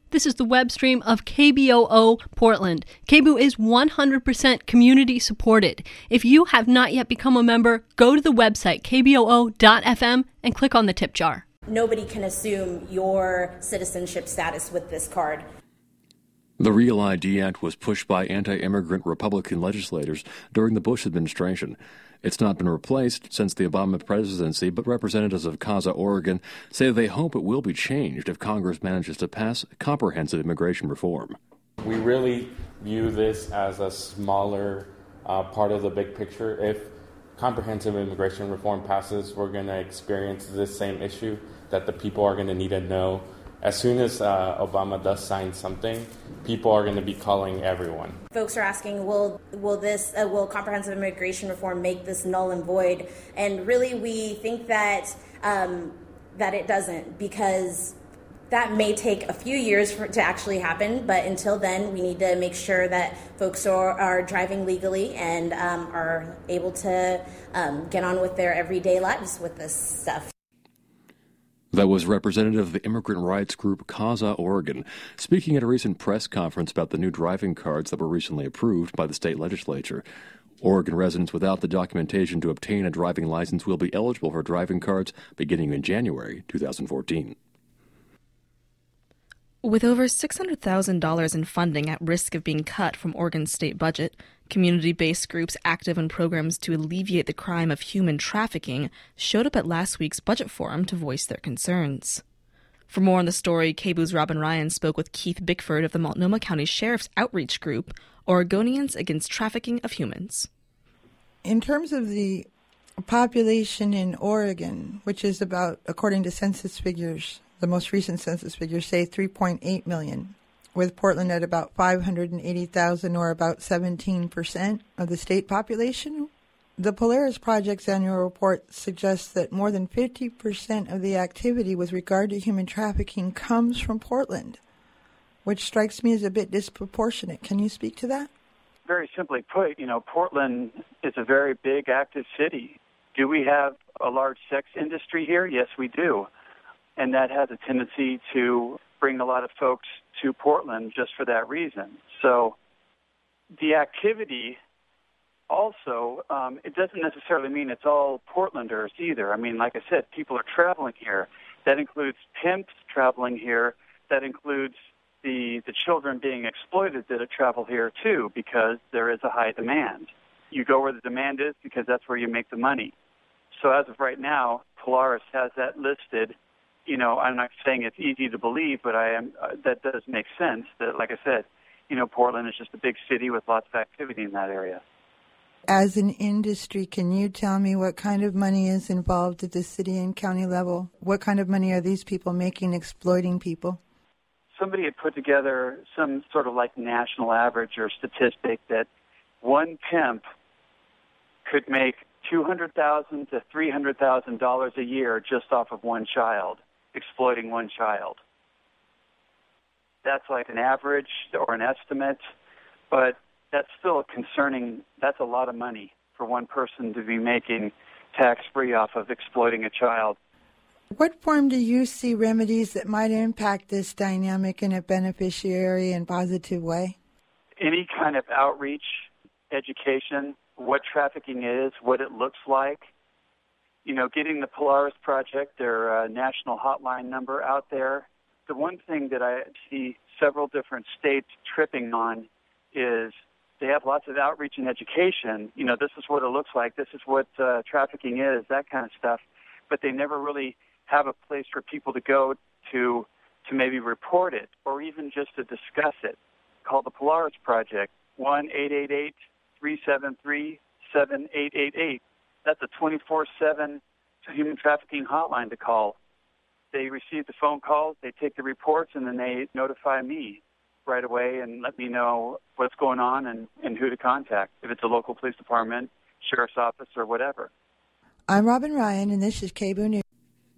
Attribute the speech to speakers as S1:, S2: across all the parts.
S1: This is the web stream of KBOO Portland. KBOO is 100% community supported. If you have not yet become a member, go to the website kboo.fm and click on the tip jar.
S2: Nobody can assume your citizenship status with this card.
S3: The REAL ID Act was pushed by anti-immigrant Republican legislators during the Bush administration. It's not been replaced since the Obama presidency, but representatives of CASA, Oregon, say they hope it will be changed if Congress manages to pass comprehensive immigration reform.
S4: We really view this as a smaller part of the big picture. If comprehensive immigration reform passes, we're going to experience this same issue that the people are going to need to know. As soon as Obama does sign something, people are going to be calling everyone.
S2: Folks are asking, will comprehensive immigration reform make this null and void? And really, we think that it doesn't, because that may take a few years to actually happen. But until then, we need to make sure that folks are driving legally and are able to get on with their everyday lives with this stuff.
S3: That was representative of the immigrant rights group CASA, Oregon, speaking at a recent press conference about the new driving cards that were recently approved by the state legislature. Oregon residents without the documentation to obtain a driving license will be eligible for driving cards beginning in January 2014.
S5: With over $600,000 in funding at risk of being cut from Oregon's state budget, community-based groups active in programs to alleviate the crime of human trafficking showed up at last week's budget forum to voice their concerns. For more on the story, KBOO's Robin Ryan spoke with Keith Bickford of the Multnomah County Sheriff's Outreach Group, Oregonians Against Trafficking of Humans.
S6: In terms of the population in Oregon, which is about, according to census figures, the most recent census figures say 3.8 million, with Portland at about 580,000, or about 17% of the state population. The Polaris Project's annual report suggests that more than 50% of the activity with regard to human trafficking comes from Portland, which strikes me as a bit disproportionate. Can you speak to that?
S7: Very simply put, Portland is a very big, active city. Do we have a large sex industry here? Yes, we do. And that has a tendency to bring a lot of folks to Portland just for that reason. So the activity also, it doesn't necessarily mean it's all Portlanders either. I mean, like I said, people are traveling here. That includes pimps traveling here. That includes the children being exploited that travel here too, because there is a high demand. You go where the demand is because that's where you make the money. So as of right now, Polaris has that listed. I'm not saying it's easy to believe, but that does make sense. That, like I said, Portland is just a big city with lots of activity in that area.
S6: As an industry, can you tell me what kind of money is involved at the city and county level? What kind of money are these people making exploiting people?
S7: Somebody had put together some sort of like national average or statistic that one pimp could make $200,000 to $300,000 a year just off of one child, exploiting one child. That's like an average or an estimate, but that's still that's a lot of money for one person to be making tax-free off of exploiting a child.
S6: What form do you see remedies that might impact this dynamic in a beneficiary and positive way?
S7: Any kind of outreach, education, what trafficking is, what it looks like. Getting the Polaris Project, their national hotline number out there. The one thing that I see several different states tripping on is they have lots of outreach and education. This is what it looks like. This is what trafficking is, that kind of stuff. But they never really have a place for people to go to maybe report it or even just to discuss it. Call the Polaris Project, 1-888-373-7888. That's a 24/7 human trafficking hotline to call. They receive the phone calls, they take the reports, and then they notify me right away and let me know what's going on and who to contact, if it's a local police department, sheriff's office, or whatever.
S6: I'm Robin Ryan, and this is KBOO News.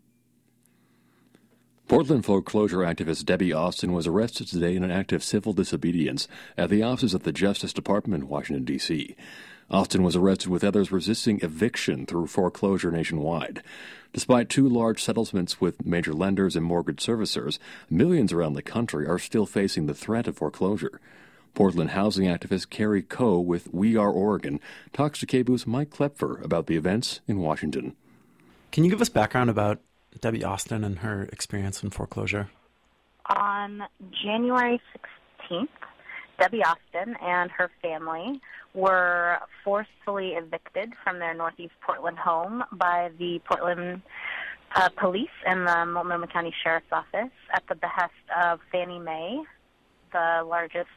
S3: Portland foreclosure activist Debbie Austin was arrested today in an act of civil disobedience at the offices of the Justice Department in Washington, D.C. Austin was arrested with others resisting eviction through foreclosure nationwide. Despite 2 large settlements with major lenders and mortgage servicers, millions around the country are still facing the threat of foreclosure. Portland housing activist Carrie Coe with We Are Oregon talks to KBOO's Mike Klepfer about the events in Washington.
S8: Can you give us background about Debbie Austin and her experience in foreclosure?
S9: On January 16th, Debbie Austin and her family were forcefully evicted from their Northeast Portland home by the Portland police and the Multnomah County Sheriff's Office at the behest of Fannie Mae, the largest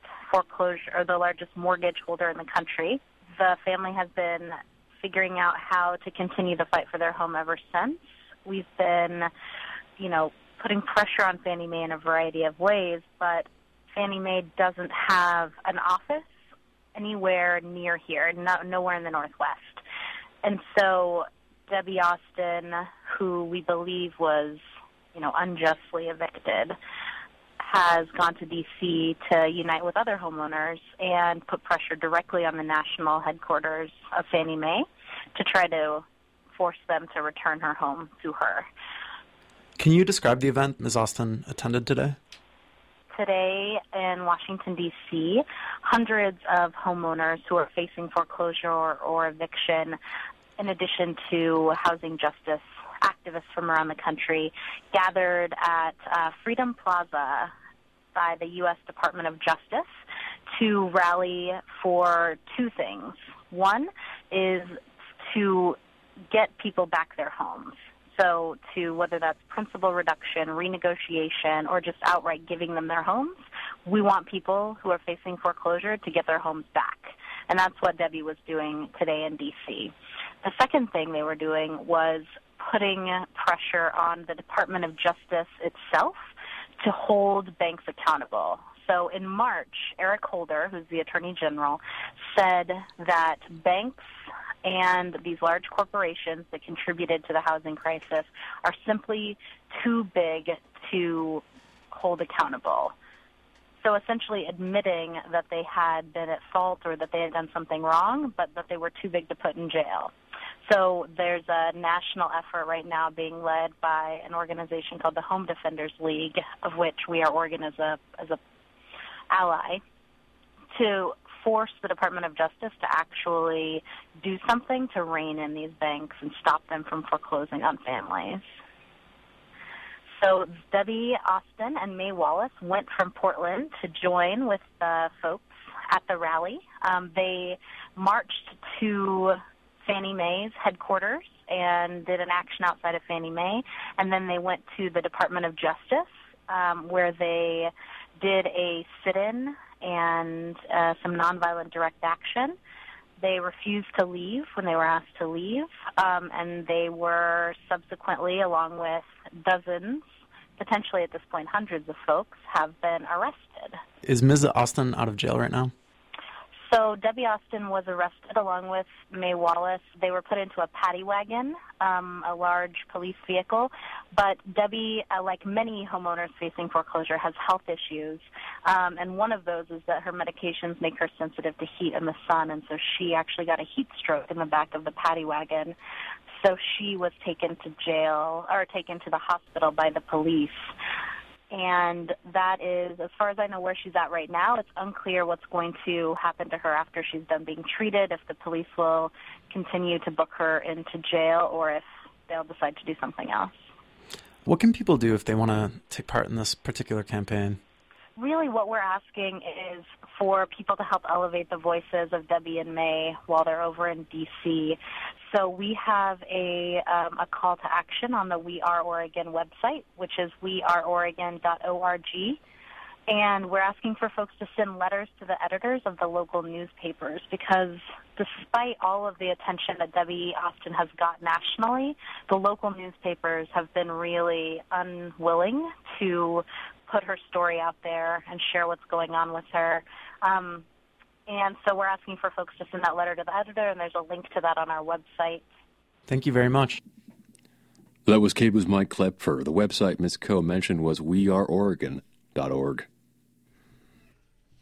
S9: mortgage holder in the country. The family has been figuring out how to continue the fight for their home ever since. We've been, putting pressure on Fannie Mae in a variety of ways, but Fannie Mae doesn't have an office anywhere near here, nowhere in the Northwest. And so Debbie Austin, who we believe was, unjustly evicted, has gone to D.C. to unite with other homeowners and put pressure directly on the national headquarters of Fannie Mae to try to force them to return her home to her.
S8: Can you describe the event Ms. Austin attended today?
S9: Today in Washington, D.C., hundreds of homeowners who are facing foreclosure or eviction, in addition to housing justice activists from around the country, gathered at Freedom Plaza by the U.S. Department of Justice to rally for 2 things. One is to get people back their homes. So to whether that's principal reduction, renegotiation, or just outright giving them their homes, we want people who are facing foreclosure to get their homes back. And that's what Debbie was doing today in D.C. The second thing they were doing was putting pressure on the Department of Justice itself to hold banks accountable. So in March, Eric Holder, who's the Attorney General, said that banks and these large corporations that contributed to the housing crisis are simply too big to hold accountable. So essentially admitting that they had been at fault or that they had done something wrong, but that they were too big to put in jail. So there's a national effort right now being led by an organization called the Home Defenders League, of which We Are Oregon as a ally, to force the Department of Justice to actually do something to rein in these banks and stop them from foreclosing on families. So Debbie Austin and May Wallace went from Portland to join with the folks at the rally. They marched to Fannie Mae's headquarters and did an action outside of Fannie Mae, and then they went to the Department of Justice where they did a sit-in and some nonviolent direct action. They refused to leave when they were asked to leave, and they were subsequently, along with dozens, potentially at this point hundreds of folks, have been arrested.
S8: Is Ms. Austin out of jail right now?
S9: So Debbie Austin was arrested along with May Wallace. They were put into a paddy wagon, a large police vehicle. But Debbie, like many homeowners facing foreclosure, has health issues. And one of those is that her medications make her sensitive to heat and the sun. And so she actually got a heat stroke in the back of the paddy wagon. So she was taken to jail or taken to the hospital by the police. And that is, as far as I know, where she's at right now. It's unclear what's going to happen to her after she's done being treated, if the police will continue to book her into jail or if they'll decide to do something else.
S8: What can people do if they want to take part in this particular campaign?
S9: Really what we're asking is for people to help elevate the voices of Debbie and May while they're over in D.C. So we have a call to action on the We Are Oregon website, which is weareoregon.org. And we're asking for folks to send letters to the editors of the local newspapers because despite all of the attention that Debbie Austin has got nationally, the local newspapers have been really unwilling to put her story out there and share what's going on with her. And so we're asking for folks to send that letter to the editor, and there's a link to that on our website.
S8: Thank you very much.
S3: That was KBOO's Mike Klepfer. The website Ms. Coe mentioned was weareoregon.org.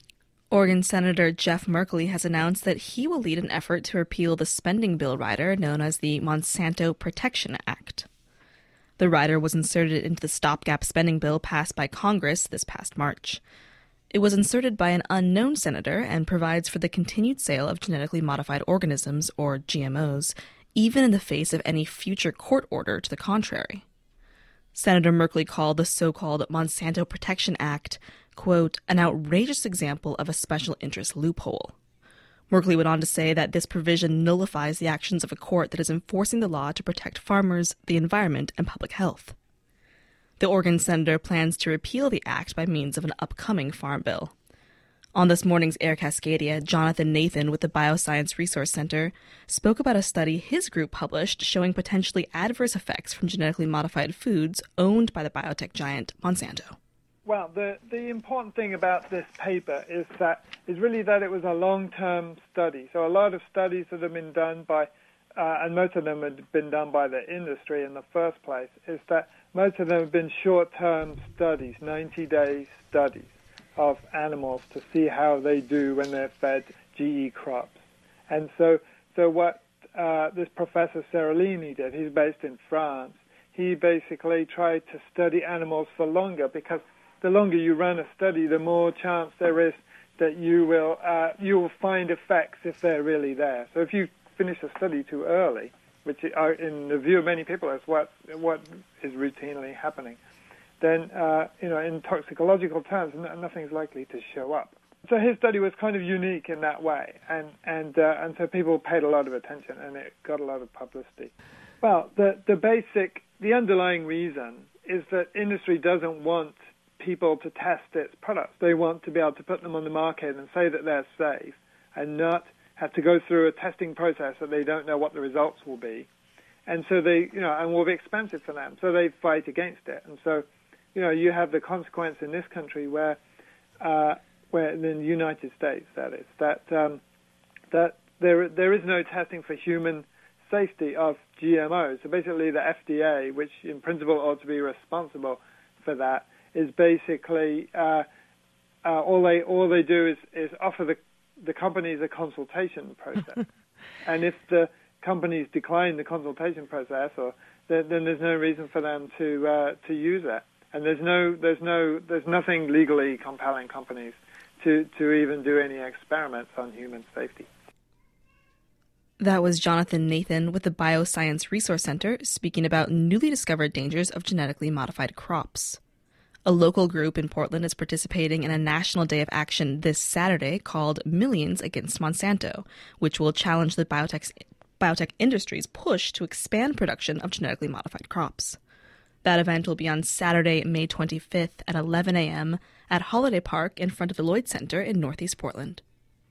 S5: Oregon Senator Jeff Merkley has announced that he will lead an effort to repeal the spending bill rider known as the Monsanto Protection Act. The rider was inserted into the stopgap spending bill passed by Congress this past March. It was inserted by an unknown senator and provides for the continued sale of genetically modified organisms, or GMOs, even in the face of any future court order to the contrary. Senator Merkley called the so-called Monsanto Protection Act, quote, an outrageous example of a special interest loophole. Merkley went on to say that this provision nullifies the actions of a court that is enforcing the law to protect farmers, the environment, and public health. The Oregon senator plans to repeal the act by means of an upcoming farm bill. On this morning's Air Cascadia, Jonathan Nathan with the Bioscience Resource Center spoke about a study his group published showing potentially adverse effects from genetically modified foods owned by the biotech giant Monsanto.
S10: Well, the important thing about this paper is really that it was a long-term study. So a lot of studies that have been done by, and most of them have been done by the industry in the first place, is that most of them have been short-term studies, 90-day studies of animals to see how they do when they're fed GE crops. And so what this Professor Seralini did, he's based in France, he basically tried to study animals for longer, because the longer you run a study, the more chance there is that you will find effects if they're really there. So if you finish a study too early, which in the view of many people is what is routinely happening, then in toxicological terms, nothing's likely to show up. So his study was kind of unique in that way, and so people paid a lot of attention, and it got a lot of publicity. Well, the underlying reason is that industry doesn't want people to test its products. They want to be able to put them on the market and say that they're safe, and not have to go through a testing process that they don't know what the results will be, and so and will be expensive for them. So they fight against it, and so you have the consequence in this country where in the United States, that is, that there is no testing for human safety of GMOs. So basically, the FDA, which in principle ought to be responsible for that, is basically all they do is offer the companies a consultation process, and if the companies decline the consultation process, then there's no reason for them to use it, and there's nothing legally compelling companies to even do any experiments on human safety.
S5: That was Jonathan Nathan with the Bioscience Resource Center speaking about newly discovered dangers of genetically modified crops. A local group in Portland is participating in a national day of action this Saturday called Millions Against Monsanto, which will challenge the biotech industry's push to expand production of genetically modified crops. That event will be on Saturday, May 25th at 11 a.m. at Holiday Park in front of the Lloyd Center in Northeast Portland.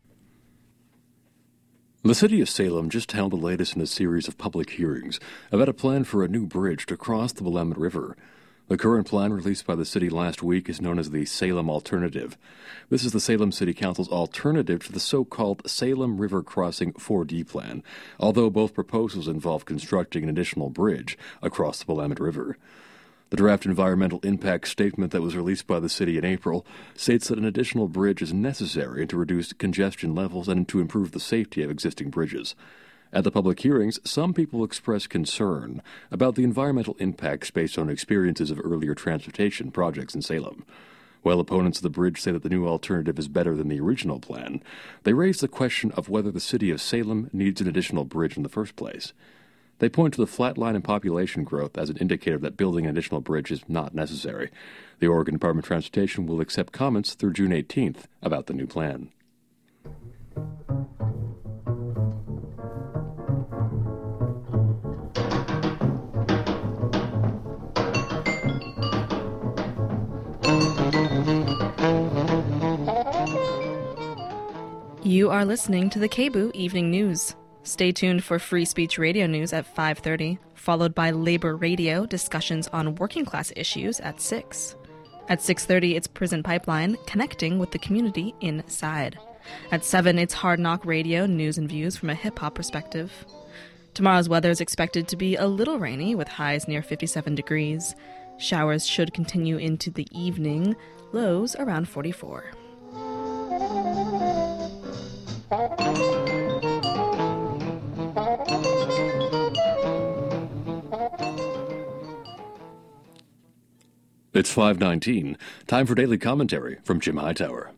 S3: The city of Salem just held the latest in a series of public hearings about a plan for a new bridge to cross the Willamette River. The current plan released by the city last week is known as the Salem Alternative. This is the Salem City Council's alternative to the so-called Salem River Crossing 4D plan, although both proposals involve constructing an additional bridge across the Willamette River. The draft environmental impact statement that was released by the city in April states that an additional bridge is necessary to reduce congestion levels and to improve the safety of existing bridges. At the public hearings, some people expressed concern about the environmental impacts based on experiences of earlier transportation projects in Salem. While opponents of the bridge say that the new alternative is better than the original plan, they raise the question of whether the city of Salem needs an additional bridge in the first place. They point to the flat line in population growth as an indicator that building an additional bridge is not necessary. The Oregon Department of Transportation will accept comments through June 18th about the new plan.
S5: You are listening to the KBOO Evening News. Stay tuned for Free Speech Radio News at 5:30, followed by Labor Radio discussions on working class issues at 6. At 6:30, it's Prison Pipeline, connecting with the community inside. At 7, it's Hard Knock Radio news and views from a hip-hop perspective. Tomorrow's weather is expected to be a little rainy, with highs near 57 degrees. Showers should continue into the evening, lows around 44.
S3: It's 5:19. Time for Daily Commentary from Jim Hightower.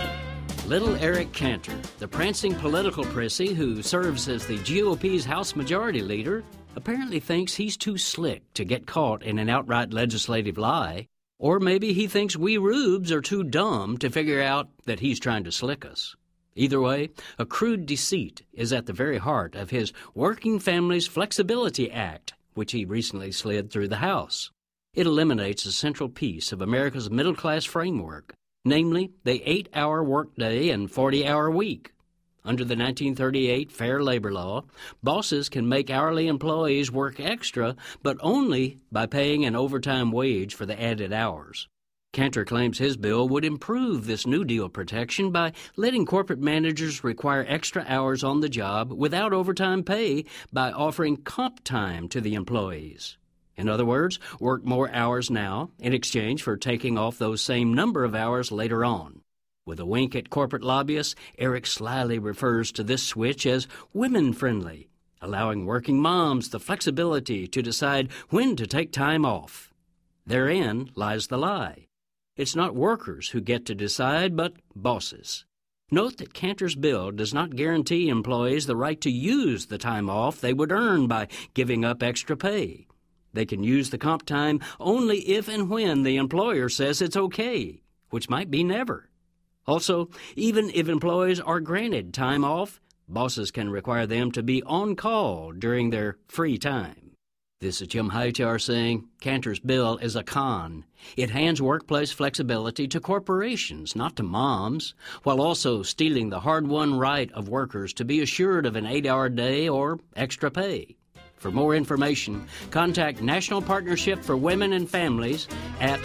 S11: Little Eric Cantor, the prancing political prissy who serves as the GOP's House Majority Leader, apparently thinks he's too slick to get caught in an outright legislative lie. Or maybe he thinks we rubes are too dumb to figure out that he's trying to slick us. Either way, a crude deceit is at the very heart of his Working Families Flexibility Act, which he recently slid through the House. It eliminates a central piece of America's middle-class framework, namely the 8-hour workday and 40-hour week. Under the 1938 Fair Labor Law, bosses can make hourly employees work extra, but only by paying an overtime wage for the added hours. Cantor claims his bill would improve this New Deal protection by letting corporate managers require extra hours on the job without overtime pay by offering comp time to the employees. In other words, work more hours now in exchange for taking off those same number of hours later on. With a wink at corporate lobbyists, Eric slyly refers to this switch as women-friendly, allowing working moms the flexibility to decide when to take time off. Therein lies the lie. It's not workers who get to decide, but bosses. Note that Cantor's bill does not guarantee employees the right to use the time off they would earn by giving up extra pay. They can use the comp time only if and when the employer says it's okay, which might be never. Also, even if employees are granted time off, bosses can require them to be on call during their free time. This is Jim Hightower saying Cantor's bill is a con. It hands workplace flexibility to corporations, not to moms, while also stealing the hard-won right of workers to be assured of an 8-hour day or extra pay. For more information, contact National Partnership for Women and Families at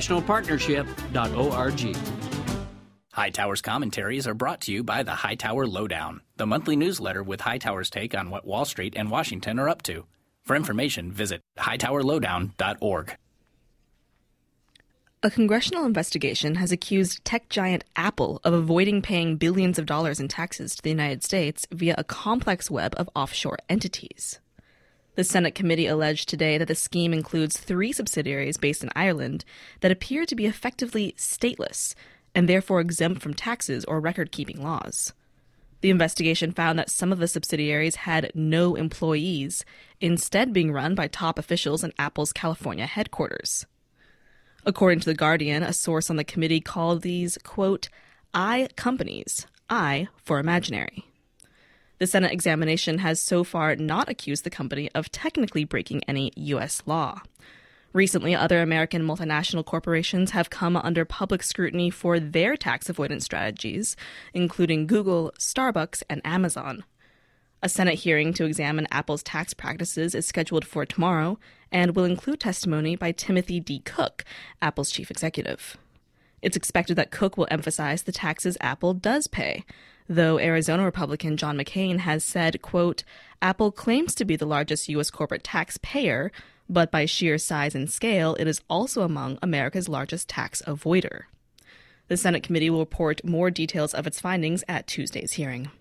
S11: nationalpartnership.org.
S12: Hightower's commentaries are brought to you by the Hightower Lowdown, the monthly newsletter with Hightower's take on what Wall Street and Washington are up to. For information, visit hightowerlowdown.org.
S5: A congressional investigation has accused tech giant Apple of avoiding paying billions of dollars in taxes to the United States via a complex web of offshore entities. The Senate committee alleged today that the scheme includes 3 subsidiaries based in Ireland that appear to be effectively stateless and therefore exempt from taxes or record-keeping laws. The investigation found that some of the subsidiaries had no employees, instead being run by top officials in Apple's California headquarters. According to The Guardian, a source on the committee called these, quote, I companies, I for imaginary. The Senate examination has so far not accused the company of technically breaking any U.S. law. Recently, other American multinational corporations have come under public scrutiny for their tax avoidance strategies, including Google, Starbucks, and Amazon. A Senate hearing to examine Apple's tax practices is scheduled for tomorrow and will include testimony by Timothy D. Cook, Apple's chief executive. It's expected that Cook will emphasize the taxes Apple does pay, though Arizona Republican John McCain has said, quote, Apple claims to be the largest U.S. corporate taxpayer, but by sheer size and scale, it is also among America's largest tax avoider. The Senate committee will report more details of its findings at Tuesday's hearing.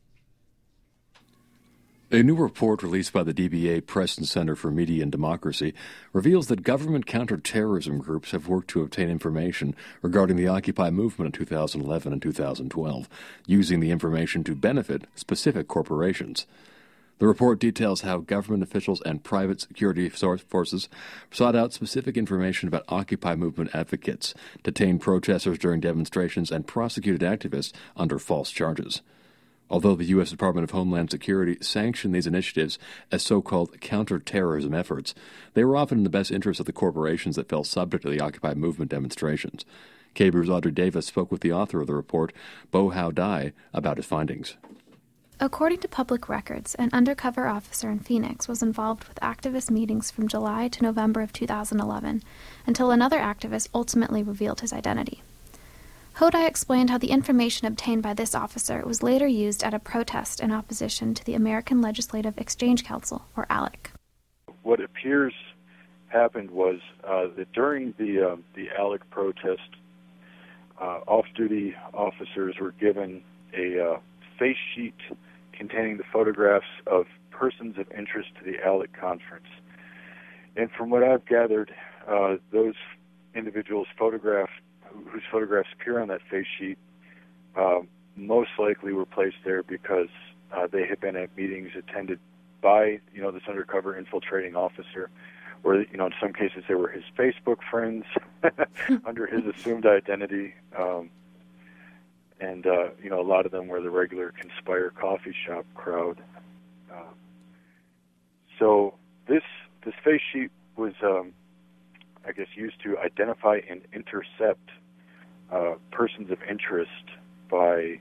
S3: A new report released by the DBA Preston Center for Media and Democracy reveals that government counterterrorism groups have worked to obtain information regarding the Occupy movement in 2011 and 2012, using the information to benefit specific corporations. The report details how government officials and private security forces sought out specific information about Occupy movement advocates, detained protesters during demonstrations, and prosecuted activists under false charges. Although the U.S. Department of Homeland Security sanctioned these initiatives as so-called counterterrorism efforts, they were often in the best interest of the corporations that fell subject to the Occupy movement demonstrations. KBR's Audrey Davis spoke with the author of the report, Bo How Dai, about his findings.
S13: According to public records, an undercover officer in Phoenix was involved with activist meetings from July to November of 2011, until another activist ultimately revealed his identity. Hodai explained how the information obtained by this officer was later used at a protest in opposition to the American Legislative Exchange Council, or ALEC.
S14: What appears happened was that during the ALEC protest, off-duty officers were given a face sheet containing the photographs of persons of interest to the ALEC conference. And from what I've gathered, those individuals whose photographs appear on that face sheet most likely were placed there because they had been at meetings attended by, this undercover infiltrating officer, or, in some cases they were his Facebook friends under his assumed identity. And a lot of them were the regular Conspire coffee shop crowd. So this face sheet was, used to identify and intercept persons of interest by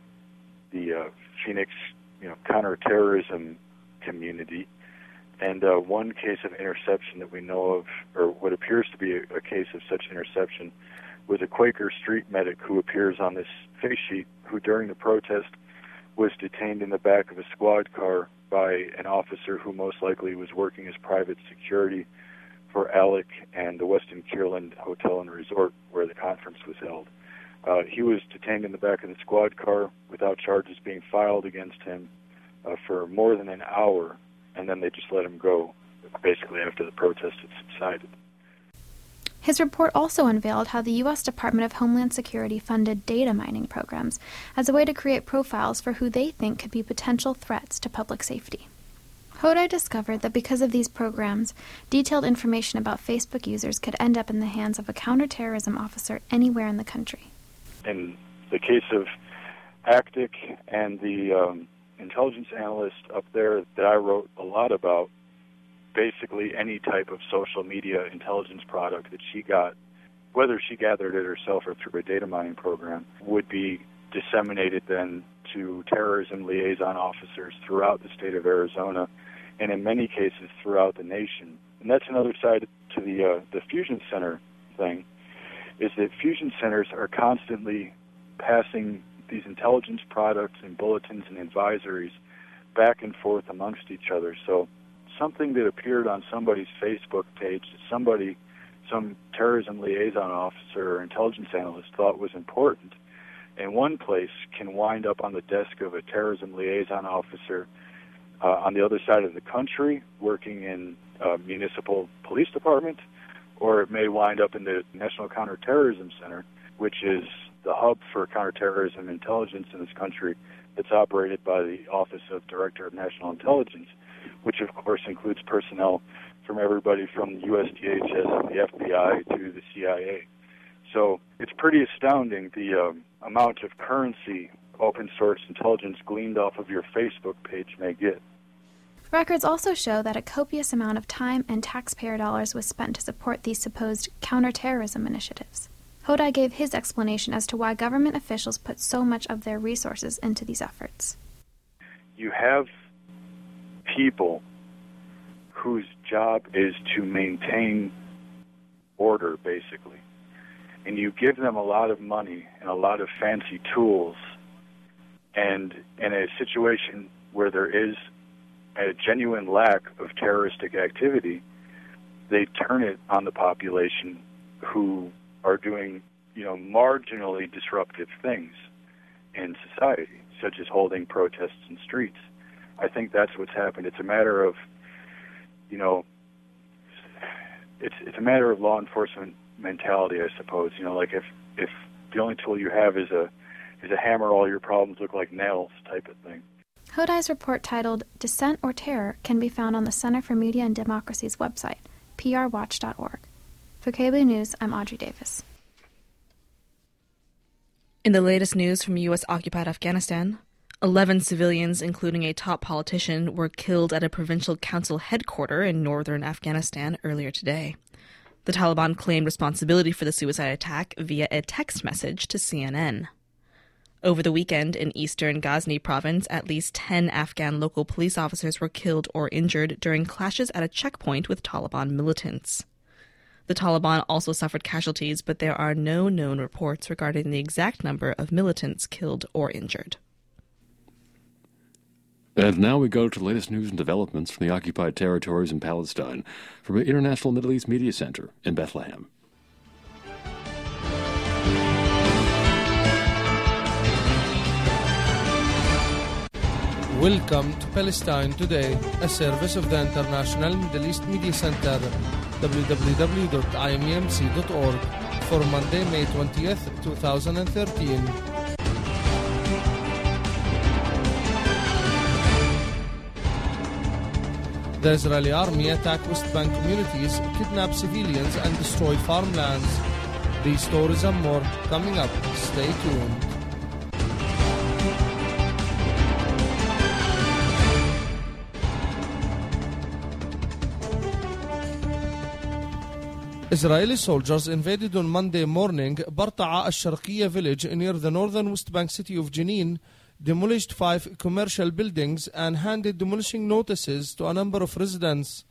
S14: the Phoenix, counterterrorism community. And one case of interception that we know of, or what appears to be a case of such interception, was a Quaker street medic who appears on this face sheet, who during the protest was detained in the back of a squad car by an officer who most likely was working as private security for ALEC and the Westin Kierland Hotel and Resort where the conference was held. He was detained in the back of the squad car without charges being filed against him for more than an hour, and then they just let him go, basically after the protest had subsided.
S13: His report also unveiled how the U.S. Department of Homeland Security funded data mining programs as a way to create profiles for who they think could be potential threats to public safety. Hodai discovered that because of these programs, detailed information about Facebook users could end up in the hands of a counterterrorism officer anywhere in the country.
S14: In the case of ACTIC and the intelligence analyst up there that I wrote a lot about, basically any type of social media intelligence product that she got, whether she gathered it herself or through a data mining program, would be disseminated then to terrorism liaison officers throughout the state of Arizona, and in many cases throughout the nation. And that's another side to the Fusion Center thing, is that Fusion Centers are constantly passing these intelligence products and bulletins and advisories back and forth amongst each other. So something that appeared on somebody's Facebook page that some terrorism liaison officer or intelligence analyst thought was important, in one place can wind up on the desk of a terrorism liaison officer on the other side of the country working in a municipal police department, or it may wind up in the National Counterterrorism Center, which is the hub for counterterrorism intelligence in this country, that's operated by the Office of Director of National Intelligence, which of course includes personnel from everybody from the USDHS and the FBI to the CIA. So it's pretty astounding the amount of currency open source intelligence gleaned off of your Facebook page may get.
S13: Records also show that a copious amount of time and taxpayer dollars was spent to support these supposed counterterrorism initiatives. Hodai gave his explanation as to why government officials put so much of their resources into these efforts.
S14: You have people whose job is to maintain order, basically. And you give them a lot of money and a lot of fancy tools, and in a situation where there is a genuine lack of terroristic activity, they turn it on the population who are doing, marginally disruptive things in society, such as holding protests in streets. I think that's what's happened. It's a matter of, it's a matter of law enforcement mentality, I suppose. Like if the only tool you have is a hammer, all your problems look like nails type of thing.
S13: Hodai's report titled Dissent or Terror can be found on the Center for Media and Democracy's website, prwatch.org. For KBOO News, I'm Audrey Davis.
S5: In the latest news from U.S.-occupied Afghanistan, 11 civilians, including a top politician, were killed at a provincial council headquarters in northern Afghanistan earlier today. The Taliban claimed responsibility for the suicide attack via a text message to CNN. Over the weekend in eastern Ghazni province, at least 10 Afghan local police officers were killed or injured during clashes at a checkpoint with Taliban militants. The Taliban also suffered casualties, but there are no known reports regarding the exact number of militants killed or injured.
S3: And now we go to the latest news and developments from the occupied territories in Palestine from the International Middle East Media Center in Bethlehem.
S15: Welcome to Palestine Today, a service of the International Middle East Media Center, www.imemc.org, for Monday, May 20th, 2013. The Israeli army attacked West Bank communities, kidnapped civilians, and destroyed farmlands. These stories and more coming up. Stay tuned. Israeli soldiers invaded on Monday morning Barta'a al-Sharqiyya village near the northern West Bank city of Jenin, demolished 5 commercial buildings, and handed demolishing notices to a number of residents.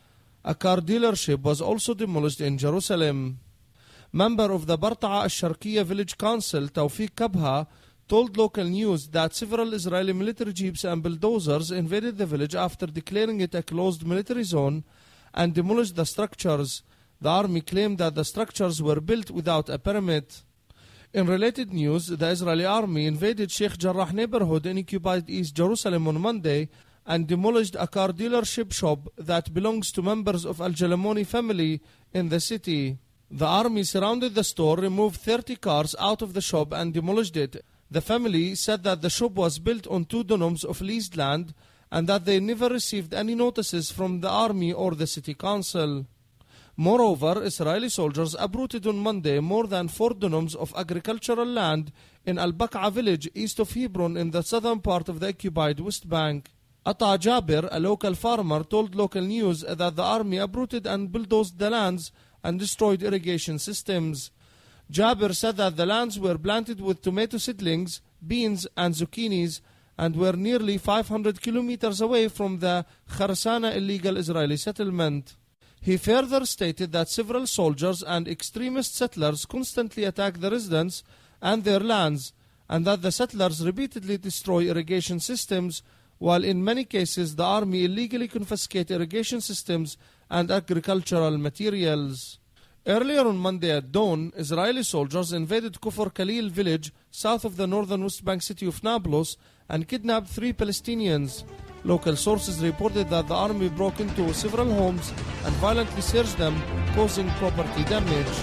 S15: A car dealership was also demolished in Jerusalem. Member of the Barta'a al-Sharqiyya village council, Tawfiq Kabha, told local news that several Israeli military jeeps and bulldozers invaded the village after declaring it a closed military zone and demolished the structures. The army claimed that the structures were built without a permit. In related news, the Israeli army invaded Sheikh Jarrah neighborhood in occupied East Jerusalem on Monday and demolished a car dealership shop that belongs to members of Al-Jalamoni family in the city. The army surrounded the store, removed 30 cars out of the shop and demolished it. The family said that the shop was built on 2 dunums of leased land and that they never received any notices from the army or the city council. Moreover, Israeli soldiers uprooted on Monday more than 4 dunums of agricultural land in Al-Baq'a village east of Hebron in the southern part of the occupied West Bank. Ata Jabir, a local farmer, told local news that the army uprooted and bulldozed the lands and destroyed irrigation systems. Jabir said that the lands were planted with tomato seedlings, beans and zucchinis and were nearly 500 kilometers away from the Kharsana illegal Israeli settlement. He further stated that several soldiers and extremist settlers constantly attack the residents and their lands, and that the settlers repeatedly destroy irrigation systems, while in many cases the army illegally confiscate irrigation systems and agricultural materials. Earlier on Monday at dawn, Israeli soldiers invaded Kufr Khalil village south of the northern West Bank city of Nablus and kidnapped 3 Palestinians. Local sources reported that the army broke into several homes and violently searched them, causing property damage.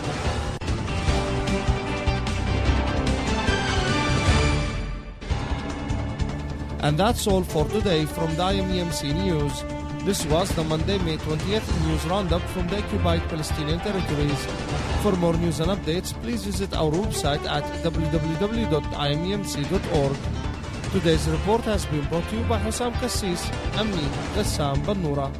S15: And that's all for today from the IMEMC News. This was the Monday, May 20th news roundup from the occupied Palestinian territories. For more news and updates, please visit our website at www.imemc.org. Today's report has been brought to you by Hussam Kassis and me, Gassam Bannoura.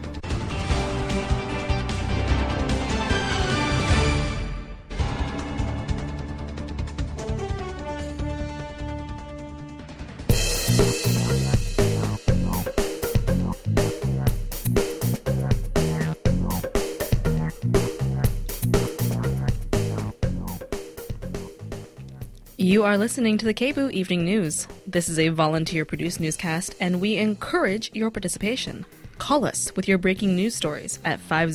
S5: You are listening to the KBOO Evening News. This is a volunteer-produced newscast, and we encourage your participation. Call us with your breaking news stories at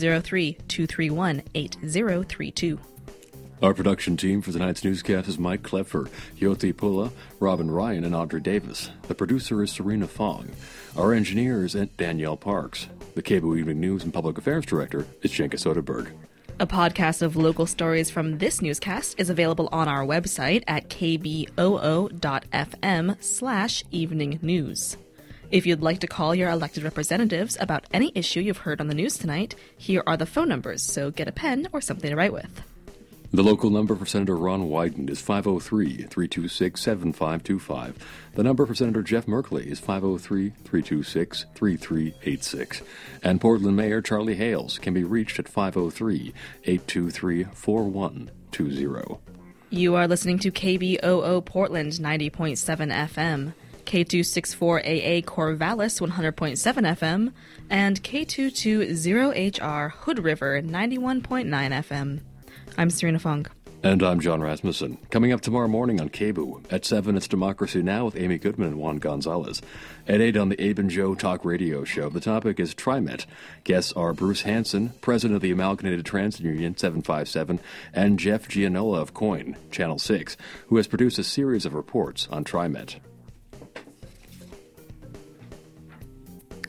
S5: 503-231-8032.
S3: Our production team for tonight's newscast is Mike Kleffer, Yoti Pula, Robin Ryan, and Audrey Davis. The producer is Serena Fong. Our engineer is Danielle Parks. The KBOO Evening News and Public Affairs Director is Jenka Soderberg.
S5: A podcast of local stories from this newscast is available on our website at kboo.fm/evening news. If you'd like to call your elected representatives about any issue you've heard on the news tonight, here are the phone numbers, so get a pen or something to write with.
S3: The local number for Senator Ron Wyden is 503-326-7525. The number for Senator Jeff Merkley is 503-326-3386. And Portland Mayor Charlie Hales can be reached at 503-823-4120.
S5: You are listening to KBOO Portland 90.7 FM, K264AA Corvallis 100.7 FM, and K220HR Hood River 91.9 FM. I'm Serena Fong.
S3: And I'm John Rasmussen. Coming up tomorrow morning on KBOO. At 7, it's Democracy Now! With Amy Goodman and Juan Gonzalez. At 8 on the Abe and Joe Talk Radio Show, the topic is TriMet. Guests are Bruce Hansen, President of the Amalgamated Transit Union 757, and Jeff Gianola of COIN, Channel 6, who has produced a series of reports on TriMet.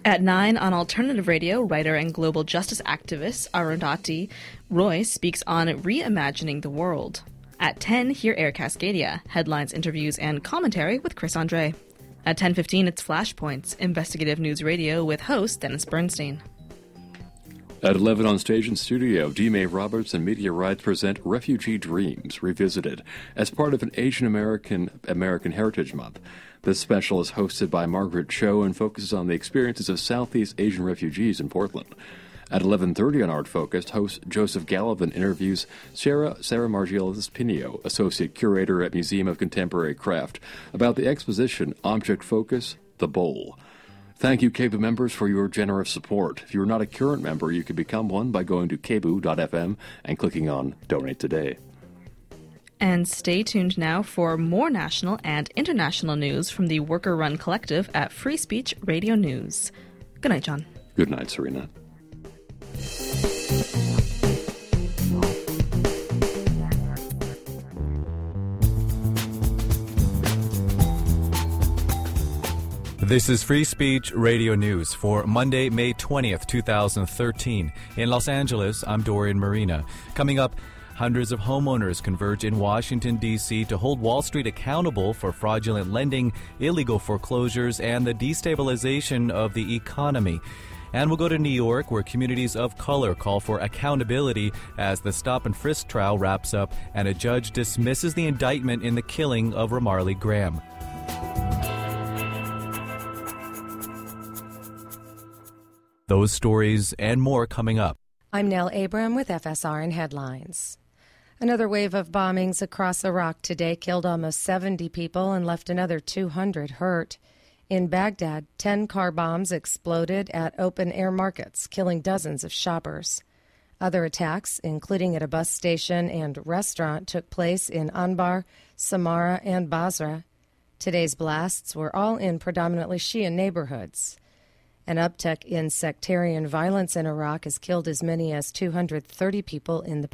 S5: At 9 on Alternative Radio, writer and global justice activist Arundhati Roy speaks on reimagining the world. At 10, hear Air Cascadia, headlines, interviews, and commentary with Chris Andre. At 10:15, it's Flashpoints, investigative news radio with host Dennis Bernstein.
S3: At 11 on Stage and Studio, D. May Roberts and Media Rights present Refugee Dreams Revisited as part of an Asian American Heritage Month. This special is hosted by Margaret Cho and focuses on the experiences of Southeast Asian refugees in Portland. At 11:30 on Art Focused, host Joseph Gallivan interviews Sarah Margielis-Pinio, Associate Curator at Museum of Contemporary Craft, about the exposition Object Focus, The Bowl. Thank you, KBOO members, for your generous support. If you are not a current member, you can become one by going to kboo.fm and clicking on Donate Today.
S5: And stay tuned now for more national and international news from the worker-run collective at Free Speech Radio News. Good night, John.
S3: Good night, Serena.
S16: This is Free Speech Radio News for Monday, May 20th, 2013. In Los Angeles, I'm Dorian Marina. Coming up, hundreds of homeowners converge in Washington, D.C. to hold Wall Street accountable for fraudulent lending, illegal foreclosures, and the destabilization of the economy. And we'll go to New York, where communities of color call for accountability as the stop and frisk trial wraps up and a judge dismisses the indictment in the killing of Ramarley Graham. Those stories and more coming up.
S17: I'm Nell Abram with FSRN Headlines. Another wave of bombings across Iraq today killed almost 70 people and left another 200 hurt. In Baghdad, 10 car bombs exploded at open-air markets, killing dozens of shoppers. Other attacks, including at a bus station and restaurant, took place in Anbar, Samarra, and Basra. Today's blasts were all in predominantly Shia neighborhoods. An uptick in sectarian violence in Iraq has killed as many as 230 people in the